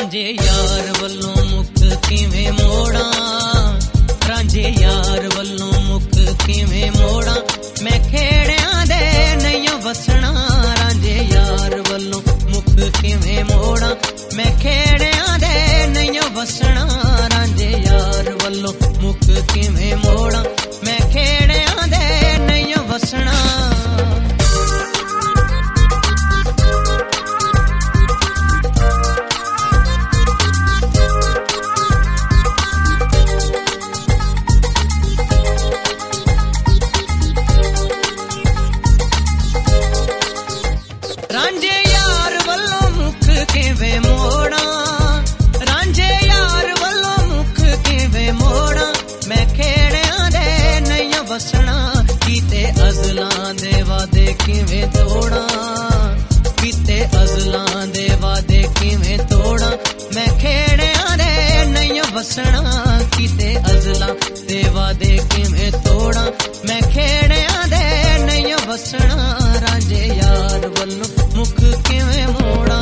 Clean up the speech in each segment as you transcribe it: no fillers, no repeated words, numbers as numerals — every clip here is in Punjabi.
ਰਾਂਝੇ ਯਾਰ ਵੱਲੋਂ ਮੁੱਖ ਕਿਵੇਂ ਮੋੜਾਂ, ਰਾਂਝੇ ਯਾਰ ਵੱਲੋਂ ਮੁੱਖ ਕਿਵੇਂ ਮੋੜਾਂ, ਮੈਂ ਖੇੜਿਆਂ ਦੇ ਨਹੀਂ ਵਸਣਾ, ਰਾਂਝੇ ਯਾਰ ਵੱਲੋਂ ਮੁੱਖ ਕਿਵੇਂ ਮੋੜਾਂ, ਮੈਂ ਖੇੜਿਆਂ ਦੇ ਨਹੀਂ ਵਸਣਾ, ਰਾਂਝੇ ਯਾਰ ਵੱਲੋਂ ਮੁੱਖ ਕਿਵੇਂ ਮੋੜਾਂ, ਮੈਂ ਖੇੜਿਆਂ ਦੇ ਨਹੀਂ ਵਸਣਾ। ਰਾਂਝੇ ਯਾਰ ਵੱਲੋਂ ਮੁੱਖ ਕਿਵੇਂ ਮੋੜਾਂ, ਰਾਂਝੇ ਯਾਰ ਵੱਲੋਂ ਮੁੱਖ ਕਿਵੇਂ ਮੋੜਾਂ, ਮੈਂ ਖੇੜਿਆਂ ਦੇ ਨਹੀਂ ਵਸਣਾ, ਕੀਤੇ ਅਜ਼ਲਾਂ ਦੇ ਵਾਦੇ ਕਿਵੇਂ ਤੋੜਾਂ, ਕੀਤੇ ਅਜ਼ਲਾਂ ਦੇ ਵਾਦੇ ਕਿਵੇਂ ਤੋੜਾਂ, ਮੈਂ ਖੇੜਿਆਂ ਦੇ ਨਹੀਂ ਵਸਣਾ, ਕੀਤੇ ਅਜ਼ਲਾਂ ਦੇ ਵਾਦੇ ਕਿਵੇਂ ਤੋੜਾਂ, ਮੈਂ ਖੇੜਿਆਂ ਦੇ ਨਹੀਂ ਵਸਣਾ, ਰਾਂਝੇ ਯਾਰ ਵੱਲੋਂ ਮੁੱਖ ਕਿਵੇਂ ਮੋੜਾਂ।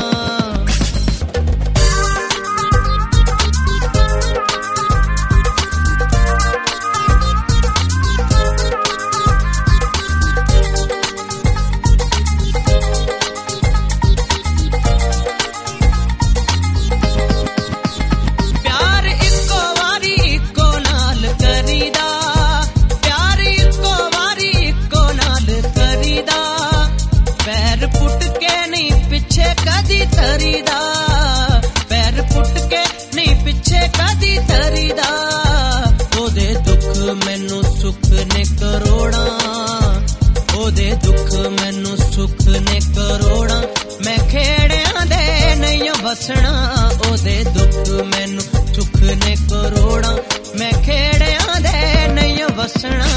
ਪਿਆਰ ਇੱਕੋ ਵਾਰੀ ਇੱਕੋ ਨਾਲ ਕਰੀਦਾ, ਪਿਆਰ ਇੱਕੋ ਵਾਰੀ ਇੱਕੋ ਨਾਲ ਕਰੀਦਾ, ਪੈਰ ਪੁੱਟ ਕੇ ਨਹੀਂ ਪਿੱਛੇ ਕਦੀ ਧਰੀਦਾ, ਪੈਰ ਪੁੱਟ ਕੇ ਨਹੀਂ ਪਿੱਛੇ ਕਦੀ ਧਰੀਦਾ, ਉਹਦੇ ਦੁੱਖ ਮੈਨੂੰ ਸੁੱਖ ਨੇ ਕਰੋੜਾਂ, ਉਹਦੇ ਦੁੱਖ ਮੈਨੂੰ ਸੁੱਖ ਨੇ ਕਰੋੜਾਂ, ਮੈਂ ਖੇੜਿਆਂ ਦੇ ਨਹੀਂ ਵਸਣਾ, ਉਹਦੇ ਦੁੱਖ ਮੈਨੂੰ ਸੁੱਖ ਨੇ ਕਰੋੜਾਂ, ਮੈਂ ਖੇੜਿਆਂ ਦੇ ਨਹੀਂ ਵਸਣਾ,